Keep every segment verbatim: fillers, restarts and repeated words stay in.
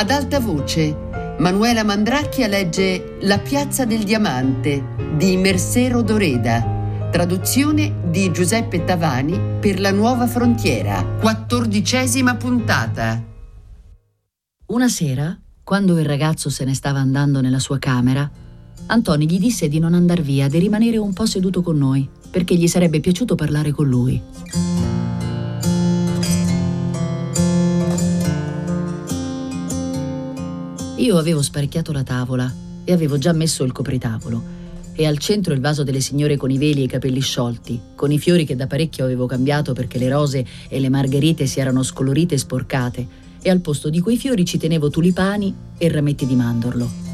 Ad alta voce, Manuela Mandracchia legge La piazza del diamante di Mercero Doreda, traduzione di Giuseppe Tavani per La Nuova Frontiera, quattordicesima puntata. Una sera, quando il ragazzo se ne stava andando nella sua camera, Antoni gli disse di non andar via, di rimanere un po' seduto con noi, perché gli sarebbe piaciuto parlare con lui. Io avevo sparecchiato la tavola e avevo già messo il copritavolo, e al centro il vaso delle signore con i veli e i capelli sciolti, con i fiori che da parecchio avevo cambiato perché le rose e le margherite si erano scolorite e sporcate, e al posto di quei fiori ci tenevo tulipani e rametti di mandorlo.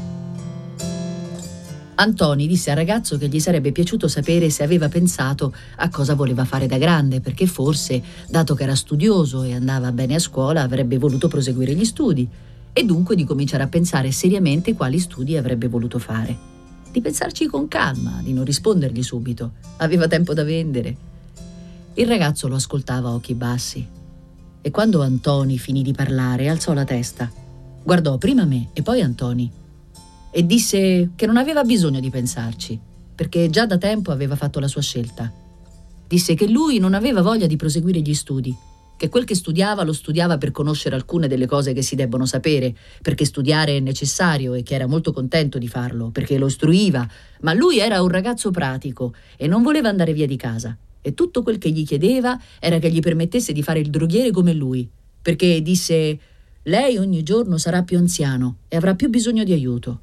Antoni disse al ragazzo che gli sarebbe piaciuto sapere se aveva pensato a cosa voleva fare da grande, perché forse, dato che era studioso e andava bene a scuola, avrebbe voluto proseguire gli studi, e dunque di cominciare a pensare seriamente quali studi avrebbe voluto fare. Di pensarci con calma, di non rispondergli subito. Aveva tempo da vendere. Il ragazzo lo ascoltava a occhi bassi, e quando Antoni finì di parlare alzò la testa, guardò prima me e poi Antoni, e disse che non aveva bisogno di pensarci, perché già da tempo aveva fatto la sua scelta. Disse che lui non aveva voglia di proseguire gli studi, che quel che studiava lo studiava per conoscere alcune delle cose che si debbono sapere, perché studiare è necessario, e che era molto contento di farlo, perché lo istruiva, ma lui era un ragazzo pratico e non voleva andare via di casa, e tutto quel che gli chiedeva era che gli permettesse di fare il droghiere come lui, perché disse: lei ogni giorno sarà più anziano e avrà più bisogno di aiuto.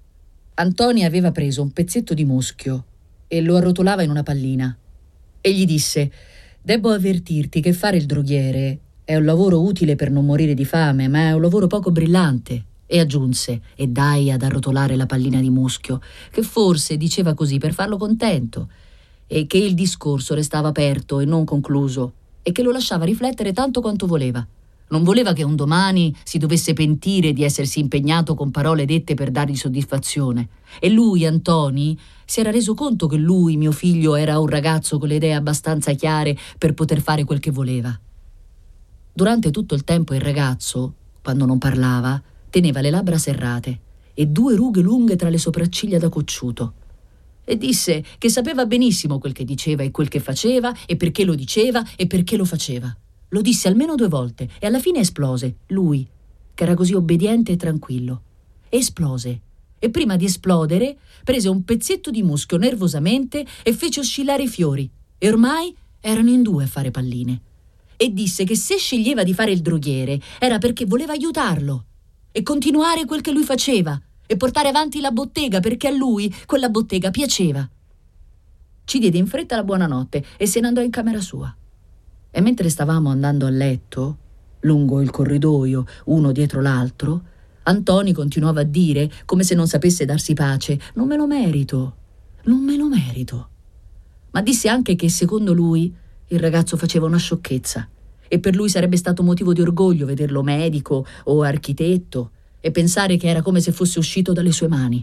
Antoni aveva preso un pezzetto di muschio e lo arrotolava in una pallina, e gli disse: «Debbo avvertirti che fare il droghiere è un lavoro utile per non morire di fame, ma è un lavoro poco brillante». E aggiunse, e dai ad arrotolare la pallina di muschio, che forse diceva così per farlo contento, e che il discorso restava aperto e non concluso, e che lo lasciava riflettere tanto quanto voleva. Non voleva che un domani si dovesse pentire di essersi impegnato con parole dette per dargli soddisfazione. E lui, Antoni, si era reso conto che lui, mio figlio, era un ragazzo con le idee abbastanza chiare per poter fare quel che voleva. Durante tutto il tempo il ragazzo, quando non parlava, teneva le labbra serrate e due rughe lunghe tra le sopracciglia da cocciuto. E disse che sapeva benissimo quel che diceva e quel che faceva, e perché lo diceva e perché lo faceva. Lo disse almeno due volte e alla fine esplose, lui, che era così obbediente e tranquillo. Esplose. E prima di esplodere prese un pezzetto di muschio nervosamente e fece oscillare i fiori. E ormai erano in due a fare palline. E disse che se sceglieva di fare il droghiere era perché voleva aiutarlo e continuare quel che lui faceva e portare avanti la bottega, perché a lui quella bottega piaceva. Ci diede in fretta la buonanotte e se ne andò in camera sua. E mentre stavamo andando a letto, lungo il corridoio, uno dietro l'altro, Antoni continuava a dire, come se non sapesse darsi pace: «Non me lo merito, non me lo merito». Ma disse anche che secondo lui il ragazzo faceva una sciocchezza, e per lui sarebbe stato motivo di orgoglio vederlo medico o architetto e pensare che era come se fosse uscito dalle sue mani.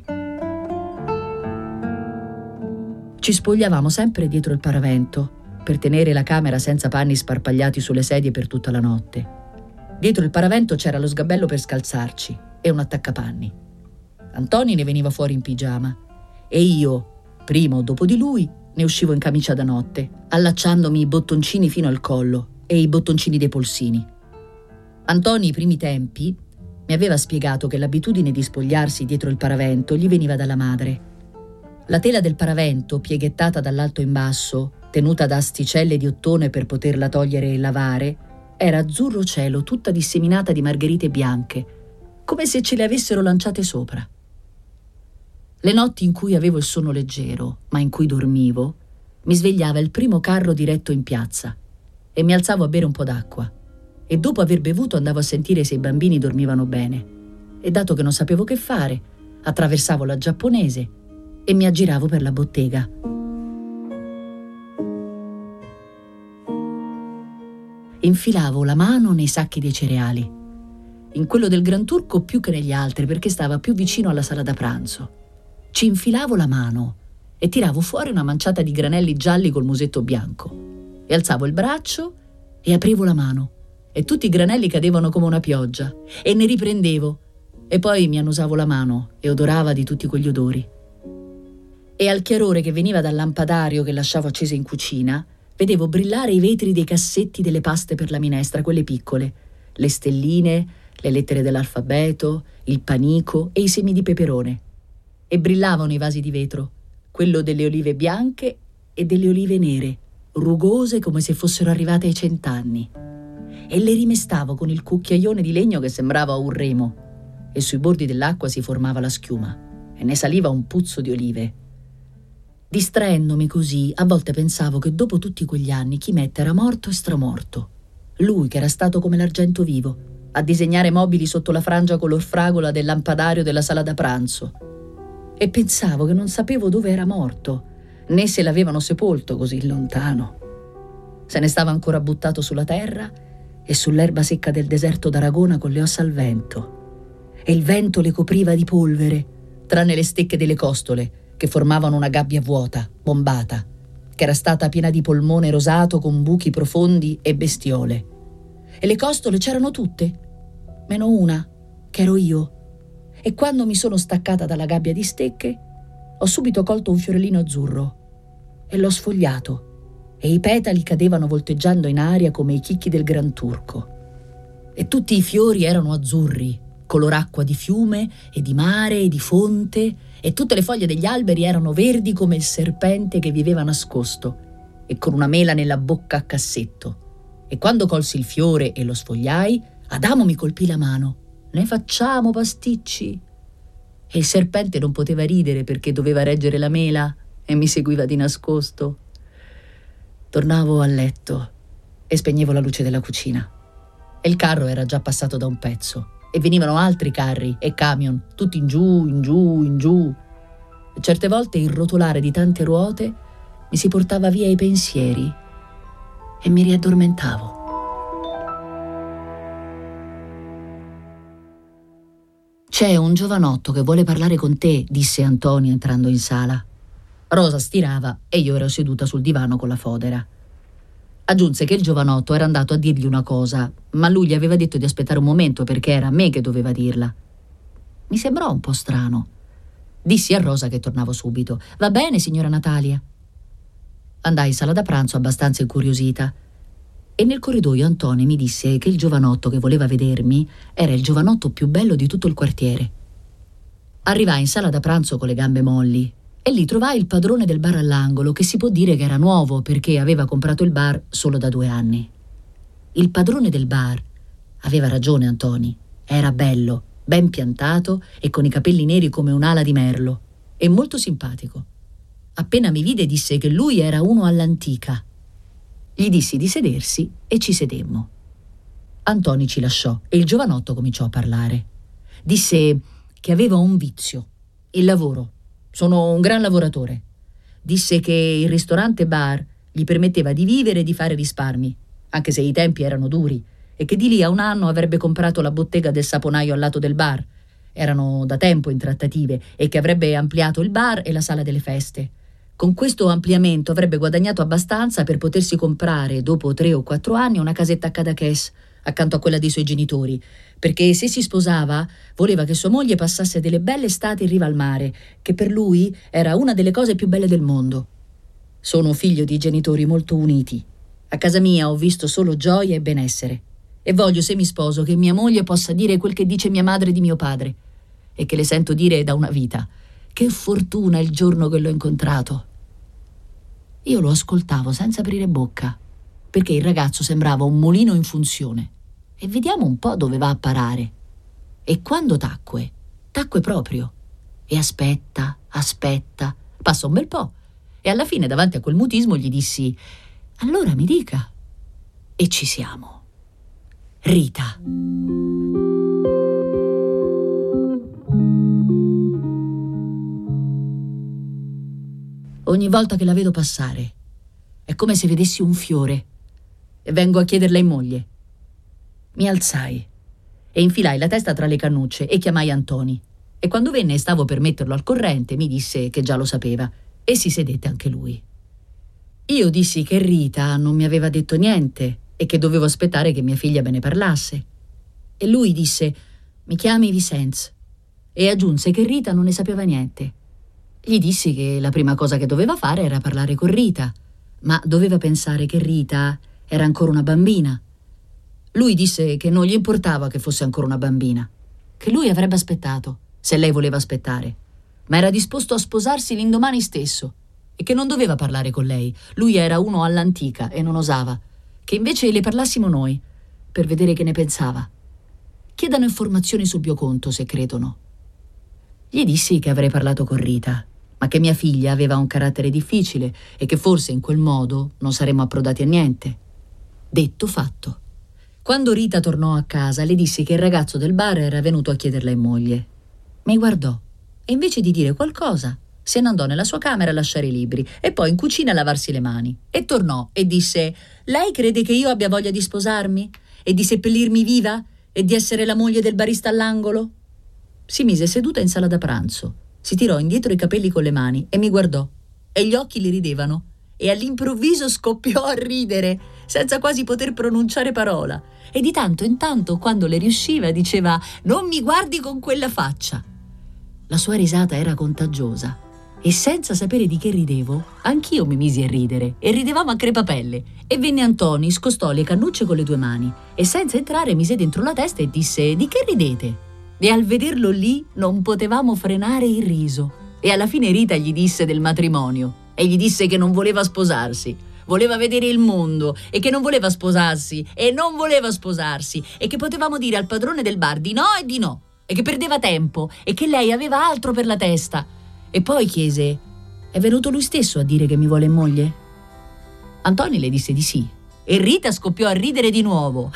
Ci spogliavamo sempre dietro il paravento per tenere la camera senza panni sparpagliati sulle sedie per tutta la notte. Dietro il paravento c'era lo sgabello per scalzarci e un attaccapanni. Antoni ne veniva fuori in pigiama e io, prima o dopo di lui, ne uscivo in camicia da notte, allacciandomi i bottoncini fino al collo e i bottoncini dei polsini. Antoni, i primi tempi, mi aveva spiegato che l'abitudine di spogliarsi dietro il paravento gli veniva dalla madre. La tela del paravento, pieghettata dall'alto in basso, tenuta da asticelle di ottone per poterla togliere e lavare, era azzurro cielo, tutta disseminata di margherite bianche, come se ce le avessero lanciate sopra. Le notti in cui avevo il sonno leggero, ma in cui dormivo, mi svegliava il primo carro diretto in piazza e mi alzavo a bere un po' d'acqua, e dopo aver bevuto andavo a sentire se i bambini dormivano bene, e dato che non sapevo che fare, attraversavo la Giapponese e mi aggiravo per la bottega. Infilavo la mano nei sacchi dei cereali, in quello del Gran Turco più che negli altri perché stava più vicino alla sala da pranzo. Ci infilavo la mano e tiravo fuori una manciata di granelli gialli col musetto bianco, e alzavo il braccio e aprivo la mano e tutti i granelli cadevano come una pioggia, e ne riprendevo e poi mi annusavo la mano e odorava di tutti quegli odori. E al chiarore che veniva dal lampadario che lasciavo acceso in cucina, vedevo brillare i vetri dei cassetti delle paste per la minestra, quelle piccole, le stelline, le lettere dell'alfabeto, il panico e i semi di peperone. E brillavano i vasi di vetro, quello delle olive bianche e delle olive nere, rugose come se fossero arrivate ai cent'anni. E le rimestavo con il cucchiaione di legno che sembrava un remo, e sui bordi dell'acqua si formava la schiuma e ne saliva un puzzo di olive. Distraendomi così, a volte pensavo che dopo tutti quegli anni Chimetta era morto e stramorto. Lui che era stato come l'argento vivo, a disegnare mobili sotto la frangia color fragola del lampadario della sala da pranzo. E pensavo che non sapevo dove era morto, né se l'avevano sepolto così lontano. Se ne stava ancora buttato sulla terra e sull'erba secca del deserto d'Aragona con le ossa al vento. E il vento le copriva di polvere, tranne le stecche delle costole, che formavano una gabbia vuota, bombata, che era stata piena di polmone rosato con buchi profondi e bestiole. E le costole c'erano tutte, meno una, che ero io. E quando mi sono staccata dalla gabbia di stecche, ho subito colto un fiorellino azzurro e l'ho sfogliato, e i petali cadevano volteggiando in aria come i chicchi del Gran Turco. E tutti i fiori erano azzurri, color acqua di fiume e di mare e di fonte, e tutte le foglie degli alberi erano verdi come il serpente che viveva nascosto e con una mela nella bocca a cassetto. E quando colsi il fiore e lo sfogliai, Adamo mi colpì la mano. Ne facciamo pasticci? E il serpente non poteva ridere perché doveva reggere la mela e mi seguiva di nascosto. Tornavo a letto e spegnevo la luce della cucina. E il carro era già passato da un pezzo. E venivano altri carri e camion, tutti in giù, in giù, in giù. E certe volte il rotolare di tante ruote mi si portava via i pensieri e mi riaddormentavo. «C'è un giovanotto che vuole parlare con te», disse Antonio entrando in sala. Rosa stirava e io ero seduta sul divano con la fodera. Aggiunse che il giovanotto era andato a dirgli una cosa, ma lui gli aveva detto di aspettare un momento perché era a me che doveva dirla. Mi sembrò un po' strano. Dissi a Rosa che tornavo subito. «Va bene, signora Natalia». Andai in sala da pranzo abbastanza incuriosita e nel corridoio Antonio mi disse che il giovanotto che voleva vedermi era il giovanotto più bello di tutto il quartiere. Arrivai in sala da pranzo con le gambe molli e lì trovai il padrone del bar all'angolo, che si può dire che era nuovo perché aveva comprato il bar solo da due anni. Il padrone del bar aveva ragione Antoni, era bello, ben piantato e con i capelli neri come un'ala di merlo e molto simpatico. Appena mi vide disse che lui era uno all'antica. Gli dissi di sedersi e ci sedemmo. Antoni ci lasciò e il giovanotto cominciò a parlare. Disse che aveva un vizio, il lavoro. Sono un gran lavoratore. Disse che il ristorante bar gli permetteva di vivere e di fare risparmi, anche se i tempi erano duri, e che di lì a un anno avrebbe comprato la bottega del saponaio al lato del bar. Erano da tempo in trattative e che avrebbe ampliato il bar e la sala delle feste. Con questo ampliamento avrebbe guadagnato abbastanza per potersi comprare, dopo tre o quattro anni, una casetta a Cadaqués, accanto a quella dei suoi genitori, perché se si sposava voleva che sua moglie passasse delle belle estati in riva al mare, che per lui era una delle cose più belle del mondo. Sono figlio di genitori molto uniti. A casa mia ho visto solo gioia e benessere e voglio, se mi sposo, che mia moglie possa dire quel che dice mia madre di mio padre e che le sento dire da una vita. Che fortuna il giorno che l'ho incontrato. Io lo ascoltavo senza aprire bocca, perché il ragazzo sembrava un mulino in funzione. E vediamo un po' dove va a parare. E quando tacque, tacque proprio. E aspetta, aspetta, passa un bel po'. E alla fine, davanti a quel mutismo, gli dissi: «Allora mi dica». E ci siamo. Rita. Ogni volta che la vedo passare, è come se vedessi un fiore e vengo a chiederla in moglie. Mi alzai e infilai la testa tra le cannucce e chiamai Antoni. E quando venne e stavo per metterlo al corrente, mi disse che già lo sapeva e si sedette anche lui. Io dissi che Rita non mi aveva detto niente e che dovevo aspettare che mia figlia me ne parlasse. E lui disse: «Mi chiami Vicence?» e aggiunse che Rita non ne sapeva niente. Gli dissi che la prima cosa che doveva fare era parlare con Rita, ma doveva pensare che Rita era ancora una bambina. Lui disse che non gli importava che fosse ancora una bambina, che lui avrebbe aspettato, se lei voleva aspettare, ma era disposto a sposarsi l'indomani stesso e che non doveva parlare con lei. Lui era uno all'antica e non osava, che invece le parlassimo noi, per vedere che ne pensava. Chiedano informazioni sul mio conto se credono. Gli dissi che avrei parlato con Rita, ma che mia figlia aveva un carattere difficile e che forse in quel modo non saremmo approdati a niente. Detto, fatto. Quando Rita tornò a casa, le dissi che il ragazzo del bar era venuto a chiederla in moglie. Mi guardò e invece di dire qualcosa se ne andò nella sua camera a lasciare i libri e poi in cucina a lavarsi le mani. E tornò e disse: «Lei crede che io abbia voglia di sposarmi? E di seppellirmi viva? E di essere la moglie del barista all'angolo?» Si mise seduta in sala da pranzo, si tirò indietro i capelli con le mani e mi guardò. E gli occhi le ridevano. E all'improvviso scoppiò a ridere, senza quasi poter pronunciare parola. E di tanto in tanto, quando le riusciva, diceva: «Non mi guardi con quella faccia!» La sua risata era contagiosa. E senza sapere di che ridevo, anch'io mi misi a ridere, e ridevamo a crepapelle. E venne Antoni, scostò le cannucce con le due mani, e senza entrare mise dentro la testa e disse: «Di che ridete?» E al vederlo lì non potevamo frenare il riso. E alla fine Rita gli disse del matrimonio, e gli disse che non voleva sposarsi, voleva vedere il mondo, e che non voleva sposarsi, e non voleva sposarsi, e che potevamo dire al padrone del bar di no e di no, e che perdeva tempo, e che lei aveva altro per la testa. E poi chiese: «È venuto lui stesso a dire che mi vuole in moglie?» Antoni le disse di sì, e Rita scoppiò a ridere di nuovo.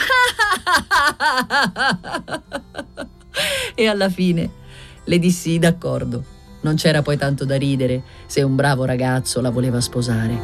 E alla fine le dissi d'accordo. Non c'era poi tanto da ridere se un bravo ragazzo la voleva sposare.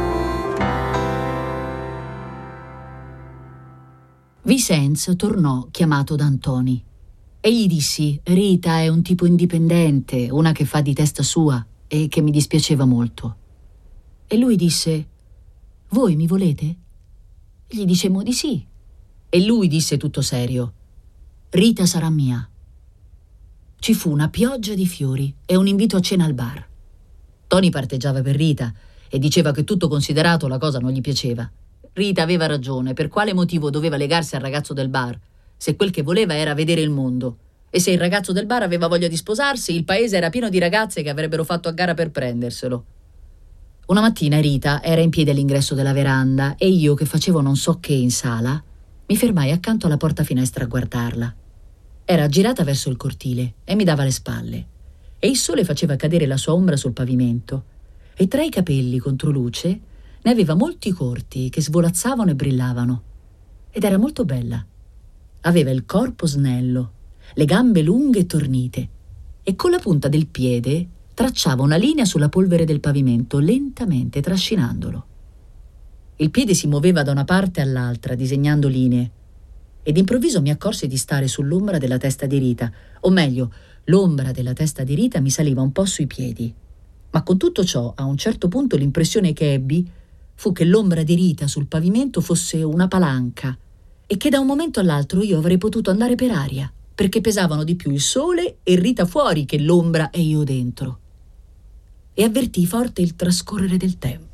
Vincenzo tornò chiamato da Antoni e gli dissi: «Rita è un tipo indipendente, una che fa di testa sua e che mi dispiaceva molto». E lui disse: «Voi mi volete?» Gli dicemmo di sì. E lui disse tutto serio: «Rita sarà mia». Ci fu una pioggia di fiori e un invito a cena al bar. Tony parteggiava per Rita e diceva che tutto considerato la cosa non gli piaceva. Rita aveva ragione. Per quale motivo doveva legarsi al ragazzo del bar, se quel che voleva era vedere il mondo? E se il ragazzo del bar aveva voglia di sposarsi, il paese era pieno di ragazze che avrebbero fatto a gara per prenderselo. Una mattina Rita era in piedi all'ingresso della veranda e io, che facevo non so che in sala, mi fermai accanto alla porta finestra a guardarla. Era girata verso il cortile e mi dava le spalle, e il sole faceva cadere la sua ombra sul pavimento, e tra i capelli controluce ne aveva molti corti che svolazzavano e brillavano. Ed era molto bella. Aveva il corpo snello, le gambe lunghe e tornite, e con la punta del piede tracciava una linea sulla polvere del pavimento, lentamente trascinandolo. Il piede si muoveva da una parte all'altra, disegnando linee, ed improvviso mi accorsi di stare sull'ombra della testa di Rita, o meglio, l'ombra della testa di Rita mi saliva un po' sui piedi. Ma con tutto ciò, a un certo punto l'impressione che ebbi fu che l'ombra di Rita sul pavimento fosse una palanca e che da un momento all'altro io avrei potuto andare per aria, perché pesavano di più il sole e Rita fuori che l'ombra e io dentro. E avvertii forte il trascorrere del tempo.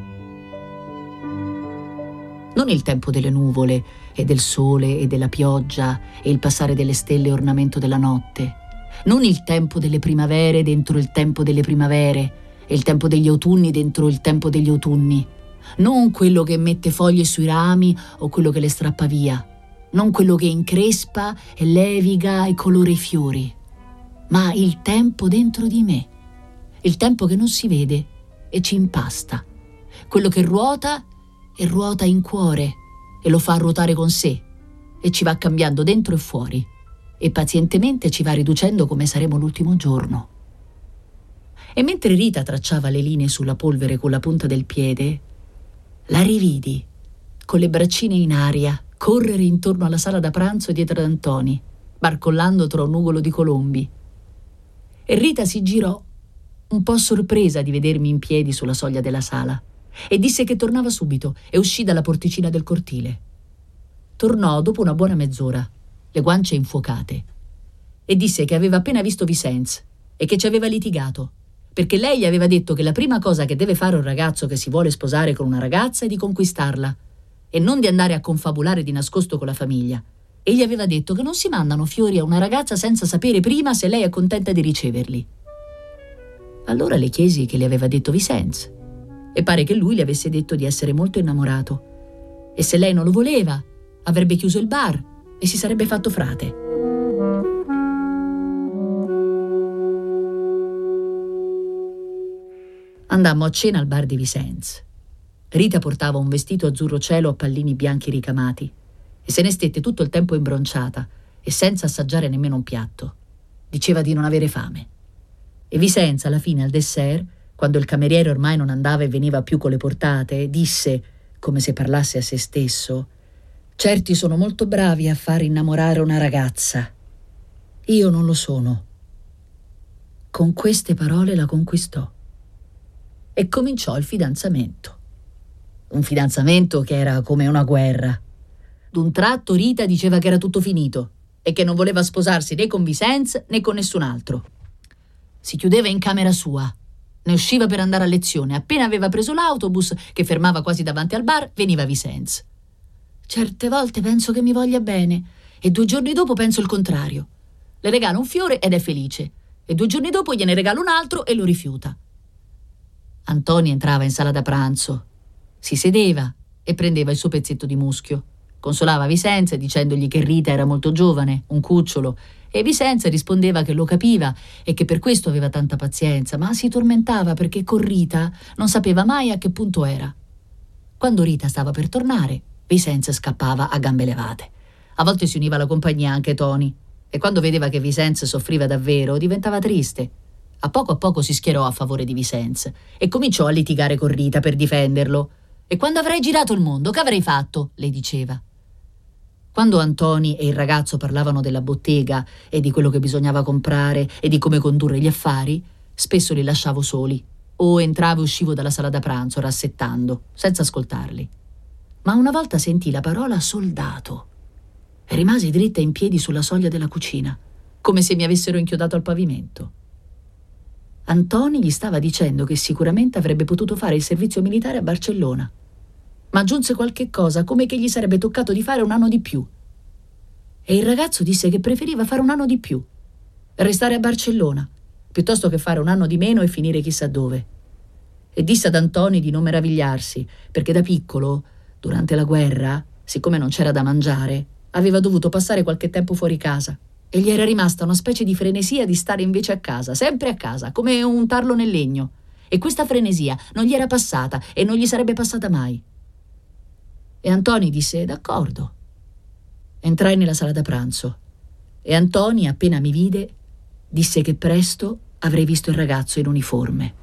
Non il tempo delle nuvole e del sole e della pioggia e il passare delle stelle ornamento della notte. Non il tempo delle primavere dentro il tempo delle primavere e il tempo degli autunni dentro il tempo degli autunni. Non quello che mette foglie sui rami o quello che le strappa via. Non quello che increspa e leviga e colora i fiori. Ma il tempo dentro di me. Il tempo che non si vede e ci impasta. Quello che ruota e ruota in cuore e lo fa ruotare con sé e ci va cambiando dentro e fuori e pazientemente ci va riducendo come saremo l'ultimo giorno. E mentre Rita tracciava le linee sulla polvere con la punta del piede, la rividi con le braccine in aria correre intorno alla sala da pranzo dietro ad Antoni, barcollando tra un nugolo di colombi. E Rita si girò, un po' sorpresa di vedermi in piedi sulla soglia della sala, e disse che tornava subito e uscì dalla porticina del cortile. Tornò dopo una buona mezz'ora, le guance infuocate, e disse che aveva appena visto Vicence e che ci aveva litigato, perché lei gli aveva detto che la prima cosa che deve fare un ragazzo che si vuole sposare con una ragazza è di conquistarla e non di andare a confabulare di nascosto con la famiglia. E gli aveva detto che non si mandano fiori a una ragazza senza sapere prima se lei è contenta di riceverli. Allora le chiesi che le aveva detto Vicence e pare che lui le avesse detto di essere molto innamorato e se lei non lo voleva avrebbe chiuso il bar e si sarebbe fatto frate. Andammo a cena al bar di Vicence. Rita portava un vestito azzurro cielo a pallini bianchi ricamati e se ne stette tutto il tempo imbronciata e senza assaggiare nemmeno un piatto. Diceva di non avere fame. E Vicence, alla fine, al dessert, quando il cameriere ormai non andava e veniva più con le portate, disse, come se parlasse a se stesso: «Certi sono molto bravi a far innamorare una ragazza. Io non lo sono». Con queste parole la conquistò. E cominciò il fidanzamento. Un fidanzamento che era come una guerra. D'un tratto Rita diceva che era tutto finito e che non voleva sposarsi né con Vicence né con nessun altro. Si chiudeva in camera sua, ne usciva per andare a lezione. Appena aveva preso l'autobus, che fermava quasi davanti al bar, veniva Vicence. «Certe volte penso che mi voglia bene e due giorni dopo penso il contrario. Le regalo un fiore ed è felice e due giorni dopo gliene regalo un altro e lo rifiuta». Antoni entrava in sala da pranzo, si sedeva e prendeva il suo pezzetto di muschio. Consolava Vicence dicendogli che Rita era molto giovane, un cucciolo, e Vicence rispondeva che lo capiva e che per questo aveva tanta pazienza, ma si tormentava perché con Rita non sapeva mai a che punto era. Quando Rita stava per tornare, Vicence scappava a gambe levate. A volte si univa alla compagnia anche Tony, e quando vedeva che Vicence soffriva davvero diventava triste. A poco a poco si schierò a favore di Vicence e cominciò a litigare con Rita per difenderlo. «E quando avrai girato il mondo, che avrei fatto?» le diceva. Quando Antoni e il ragazzo parlavano della bottega e di quello che bisognava comprare e di come condurre gli affari, spesso li lasciavo soli o entravo e uscivo dalla sala da pranzo rassettando, senza ascoltarli. Ma una volta sentì la parola soldato e rimasi dritta in piedi sulla soglia della cucina, come se mi avessero inchiodato al pavimento. Antoni gli stava dicendo che sicuramente avrebbe potuto fare il servizio militare a Barcellona, ma aggiunse qualche cosa come che gli sarebbe toccato di fare un anno di più. E il ragazzo disse che preferiva fare un anno di più, restare a Barcellona, piuttosto che fare un anno di meno e finire chissà dove. E disse ad Antoni di non meravigliarsi, perché da piccolo, durante la guerra, siccome non c'era da mangiare, aveva dovuto passare qualche tempo fuori casa. E gli era rimasta una specie di frenesia di stare invece a casa, sempre a casa, come un tarlo nel legno. E questa frenesia non gli era passata e non gli sarebbe passata mai. E Antoni disse d'accordo. Entrai nella sala da pranzo e Antoni, appena mi vide, disse che presto avrei visto il ragazzo in uniforme.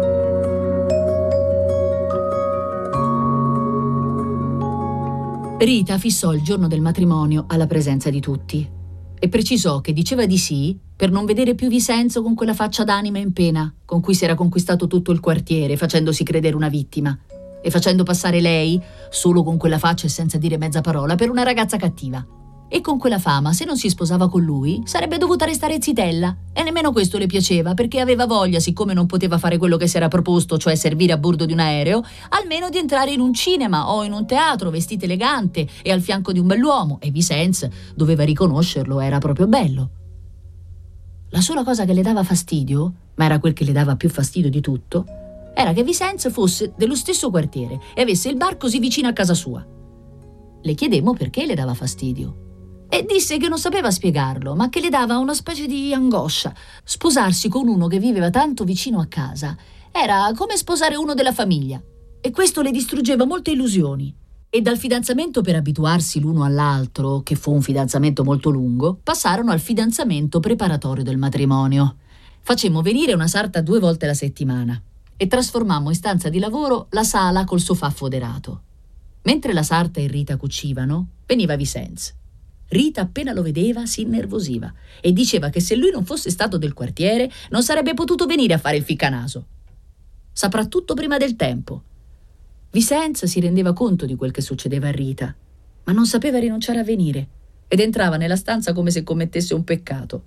Rita fissò il giorno del matrimonio alla presenza di tutti e precisò che diceva di sì per non vedere più Vicenzo con quella faccia d'anima in pena con cui si era conquistato tutto il quartiere, facendosi credere una vittima e facendo passare lei, solo con quella faccia e senza dire mezza parola, per una ragazza cattiva. E con quella fama, se non si sposava con lui, sarebbe dovuta restare zitella. E nemmeno questo le piaceva, perché aveva voglia, siccome non poteva fare quello che si era proposto, cioè servire a bordo di un aereo, almeno di entrare in un cinema o in un teatro vestita elegante e al fianco di un bell'uomo. E Vicence, doveva riconoscerlo, era proprio bello. La sola cosa che le dava fastidio, ma era quel che le dava più fastidio di tutto, era che Vicence fosse dello stesso quartiere e avesse il bar così vicino a casa sua. Le chiedemmo perché le dava fastidio. E disse che non sapeva spiegarlo, ma che le dava una specie di angoscia. Sposarsi con uno che viveva tanto vicino a casa era come sposare uno della famiglia. E questo le distruggeva molte illusioni. E dal fidanzamento per abituarsi l'uno all'altro, che fu un fidanzamento molto lungo, passarono al fidanzamento preparatorio del matrimonio. Facemmo venire una sarta due volte alla settimana e trasformammo in stanza di lavoro la sala col sofà foderato. Mentre la sarta e Rita cucivano, veniva Vicence. Rita, appena lo vedeva, si innervosiva e diceva che se lui non fosse stato del quartiere non sarebbe potuto venire a fare il ficcanaso. Saprà tutto prima del tempo. Vicence si rendeva conto di quel che succedeva a Rita, ma non sapeva rinunciare a venire ed entrava nella stanza come se commettesse un peccato.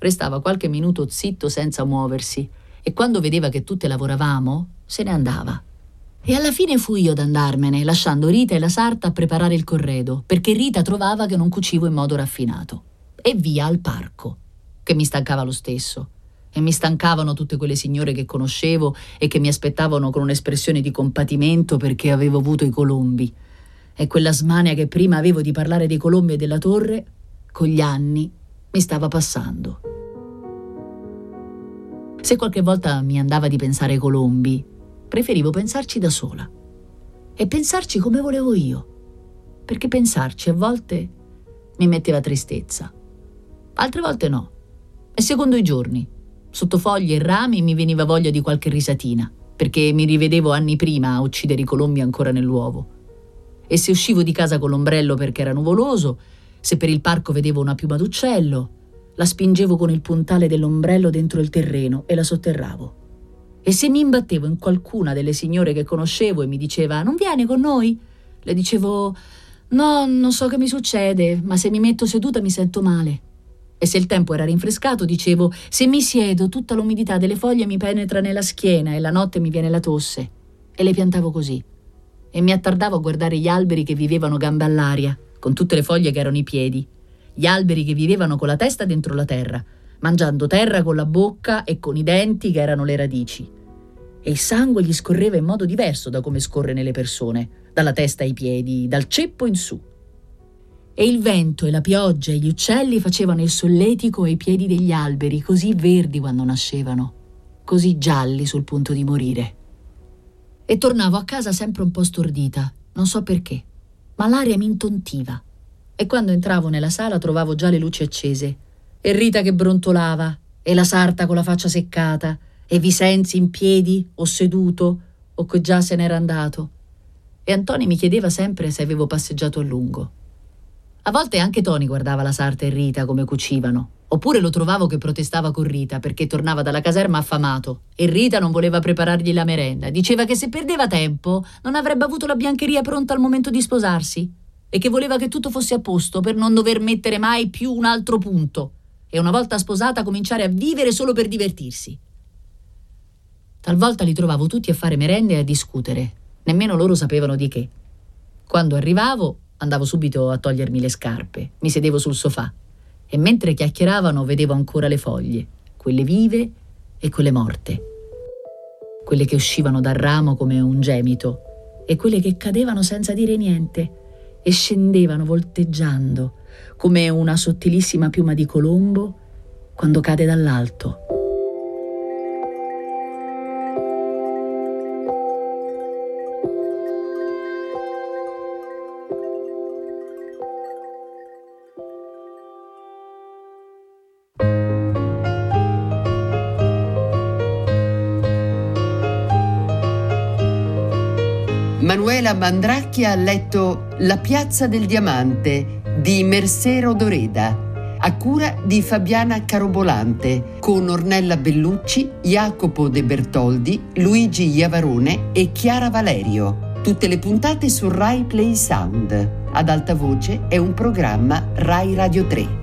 Restava qualche minuto zitto senza muoversi e quando vedeva che tutte lavoravamo, se ne andava. E alla fine fui io ad andarmene, lasciando Rita e la sarta a preparare il corredo, perché Rita trovava che non cucivo in modo raffinato. E via al parco, che mi stancava lo stesso. E mi stancavano tutte quelle signore che conoscevo e che mi aspettavano con un'espressione di compatimento perché avevo avuto i colombi. E quella smania che prima avevo di parlare dei colombi e della torre, con gli anni, mi stava passando. Se qualche volta mi andava di pensare ai colombi, preferivo pensarci da sola. E pensarci come volevo io. Perché pensarci a volte mi metteva tristezza. Altre volte no. E secondo i giorni, sotto foglie e rami, mi veniva voglia di qualche risatina, perché mi rivedevo anni prima a uccidere i colombi ancora nell'uovo. E se uscivo di casa con l'ombrello perché era nuvoloso, se per il parco vedevo una piuma d'uccello, la spingevo con il puntale dell'ombrello dentro il terreno e la sotterravo. E se mi imbattevo in qualcuna delle signore che conoscevo e mi diceva «Non vieni con noi?» Le dicevo «No, non so che mi succede, ma se mi metto seduta mi sento male». E se il tempo era rinfrescato dicevo «Se mi siedo tutta l'umidità delle foglie mi penetra nella schiena e la notte mi viene la tosse». E le piantavo così. E mi attardavo a guardare gli alberi che vivevano gambe all'aria, con tutte le foglie che erano i piedi. Gli alberi che vivevano con la testa dentro la terra, mangiando terra con la bocca e con i denti che erano le radici. E il sangue gli scorreva in modo diverso da come scorre nelle persone, dalla testa ai piedi, dal ceppo in su. E il vento e la pioggia e gli uccelli facevano il solletico ai piedi degli alberi, così verdi quando nascevano, così gialli sul punto di morire. E tornavo a casa sempre un po' stordita, non so perché, ma l'aria mi intontiva. E quando entravo nella sala trovavo già le luci accese, e Rita che brontolava, e la sarta con la faccia seccata, e Vicenzi in piedi o seduto, o che già se n'era andato. E Antoni mi chiedeva sempre se avevo passeggiato a lungo. A volte anche Toni guardava la sarta e Rita come cucivano, oppure lo trovavo che protestava con Rita perché tornava dalla caserma affamato e Rita non voleva preparargli la merenda. Diceva che se perdeva tempo non avrebbe avuto la biancheria pronta al momento di sposarsi e che voleva che tutto fosse a posto per non dover mettere mai più un altro punto e una volta sposata cominciare a vivere solo per divertirsi. Talvolta li trovavo tutti a fare merende e a discutere, nemmeno loro sapevano di che. Quando arrivavo andavo subito a togliermi le scarpe, mi sedevo sul sofà e mentre chiacchieravano vedevo ancora le foglie, quelle vive e quelle morte, quelle che uscivano dal ramo come un gemito e quelle che cadevano senza dire niente e scendevano volteggiando come una sottilissima piuma di colombo quando cade dall'alto. Manuela Mandracchia ha letto La piazza del diamante di Mercero Doreda, a cura di Fabiana Carobolante, con Ornella Bellucci, Jacopo De Bertoldi, Luigi Iavarone e Chiara Valerio. Tutte le puntate su Rai Play Sound. Ad alta voce è un programma Rai Radio tre.